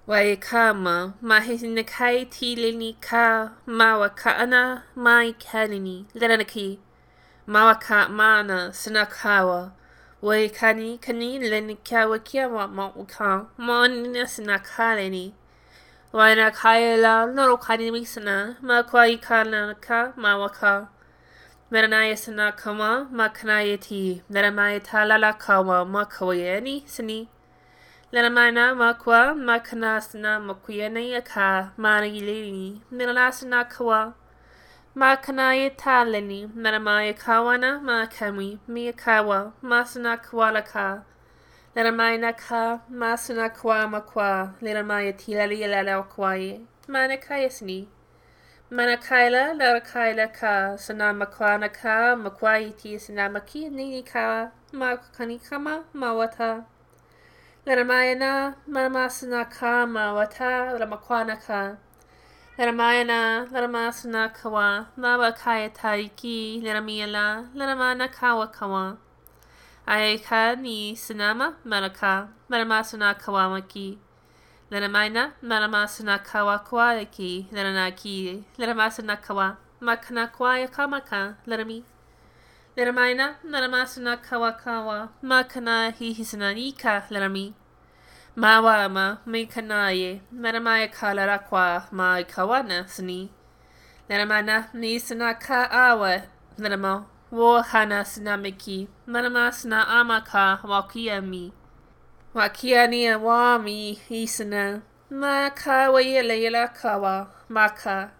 Waikama, Mahinakai Tilini ka, Mawakaana, Mai Kanini, Lenaki, Mawaka Mana, Sinakawa, Waikani, Kani, Lenikawa Kiawa, Mawaka, Monina Sinakaleni, Wainakaila, Norokani Misana, Makwaikana ka, Mawaka, Meranaya Sinakama, Makanayati, Neramaya Talalakawa, Makawayani, Sini. Lenamana makwa makanasna makuyanaya ka marilini milasna kawa makanaya taleni menamaya kawana makami miyakawa masna kwalaka lenamina ka masna kwa makwa lenamaya tilali la kwaye manakayasni manakaila larakaila ka sanamakwana ka makwayi ti sanamaki nini ka makanikama mawata Leramayana, Maramasana ka mawata, Ramakwana ka. Leramayana, Leramasana kawa, Mawakaya taiki, Leramiela, Leramana kawa kawa. Ayaka ni Sinama, Maraka, Maramasana kawamaki. Leramayna, Maramasana kawa kwayaki, Leranaki, Leramasana kawa, Makana kwaya kamaka, Lerami. Leramayna, Naramasana kawakawa, Makana hihisananika, Lerami. Mawama, Mikanaye, Meramaya kalarakwa, Mai kawana, Sni. Leramana, Nisana ka awa, Leramo, Wohana sinamiki, Meramasana amaka, Wakiami. Wakiani wami, Isana, Makawayela kawa, Maka.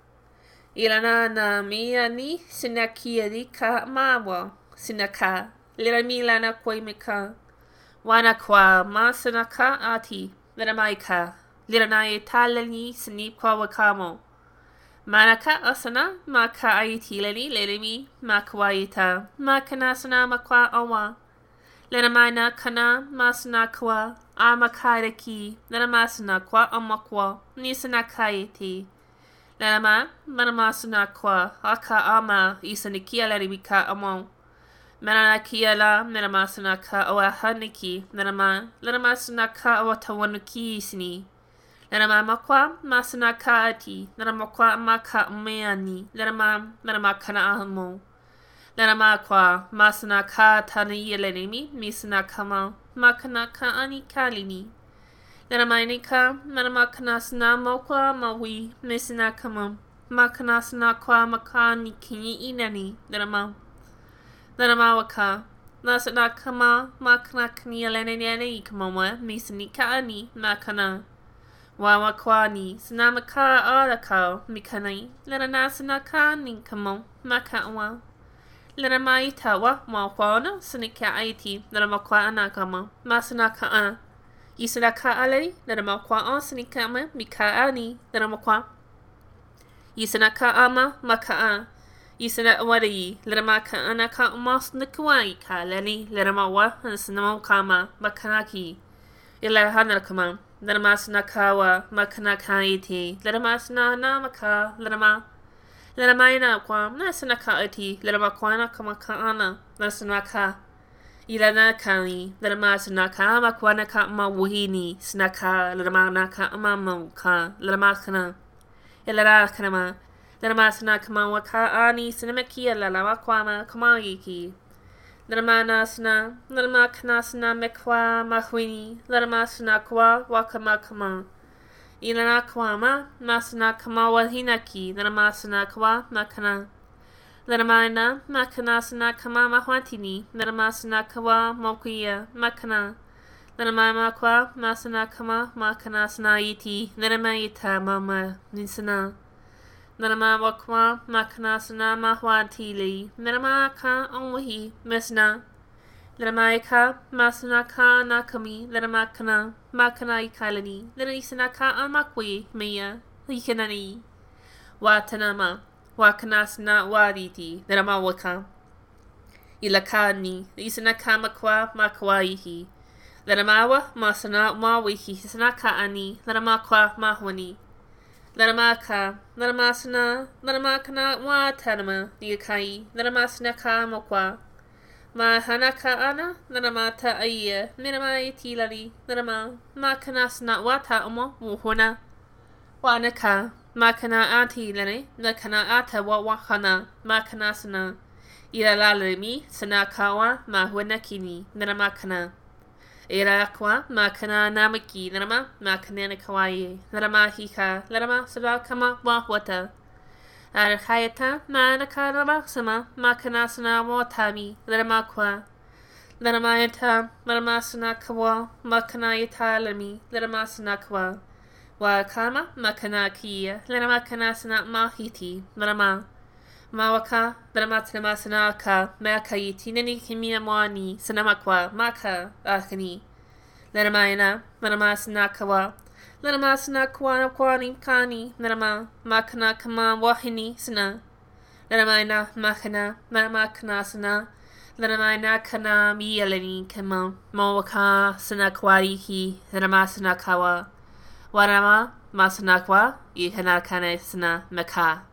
Ilana miani sinakia ka mawa sinaka liramilana kwaimika wana kwa masanaka ati liramaika liranai talani sinip kwa wakamo manaka asana maka aitilani lirimi makwaita makanasana makwa awa liramana kana masana kwa amakaraki liramasana kwa amakwa nisanakaiti Lama, Manamasana kwa, Aka ama, Isanikia laribika amon. Mananakia la, Manamasana ka oahaniki, Nanama, Lanamasana ka oatawanuki isni. Nanama makwa, Masana ka ati, Nanamakwa maka umeani, Nanamakana ahamo. Nanama kwa, Masana ka tani yelenimi, Misana kama, Makana ka ani kalini. Nanamainika, Nanamakanasna mokwa mawi, Misina kama, Makanasna kwa makani kini inani, Nanamawaka, Nasana kama, Makanakni alenene kamawa, Misinika ani, Makana. Wawakwani, Sanamaka alakao, Mikani, Lanasana kani kamo, Makawa. Lanamaitawa, Mawkwana, Sanika aiti, Nanamakwa anakama, Masanaka. Yisanaka alei, Nanamakwa ansanikama, Mikaani, Nanamakwa. Yisanaka ama, Makaa. Yisana wadi, Lanamaka anaka umas nikuai ka leni, Lanamawa, and Sanamakama, Makanaki. Ilahanakama, Lanamasnakawa, Makanakaiti, Lanamasna namaka, Lanama. Lanamaina kwa, Nasanaka iti, Lanamakwana kamakaana, Nasanaka. Ilana kani, Lamasanaka, Makwanaka mawini, Snaka, Lamanaka mamuka, Lamakana, Ilarakanama, Lamasanaka waka ani, Sinamakia, Lamakwama, Kamayiki, Lamanasna, Lamakanasna mekwa, Mahwini, Lamasanakwa, Wakamakama, Ilanakwama, Masanakama wahinaki, Lamasanakwa, Makana. Laramana, Makanasana kama mahwatini, Laramasana kawa mokia, Makana. Laramakwa, Masana kama, Makanasana iti, Laramaita mama, Nisana. Laramawakwa, Makanasana mahwatili, Laramaka onwahi, Mesna. Laramaika, Masanaka nakami, Laramakana, Makana ikalani, Larisanaka amakwi, Mia, Likanani. Watanama. Wakanasna waditi, Laramawaka. Ilakani, Isanaka makwa makwaihi. Laramawa, Masana mawihi, Sanaka ani, Laramakwa mahwani. Laramaka, Laramasana, Laramakana watanama, Niakai, Laramasnaka makwa. Ma hanaka ana, narama ta aia, minama e tilali, narama, ma kana sna wata omo, wuhona. Wanaka, ma kana ati lene, na kana ata wa wakana, ma kana sana. Ira lalemi, sana kawa, ma huanakini, narama kana. Ira aqua, ma kana namaki, narama, ma kanana kawaii, narama hika, narama sabakama, wa wata. Arkayata, manaka sama, makanasana watami, leramakwa. Leramayata, leramasana kawa, makanayata lemi, leramasana kwa. Wakama, makanakia, leramakanasana mahiti, lerama. Mawaka, leramatsanamasana ka, makayiti, nini kimia mwani, sanamakwa, maka, akani. Leramayana, leramasana kawa. Narama sana kwani kani, narama makana kama wahini sana. Narama makana, makana sana. Narama kana miyalani kama mawaka sana kwarihi, narama sana kawa. Warama masana kwa, ihana kana sana maka.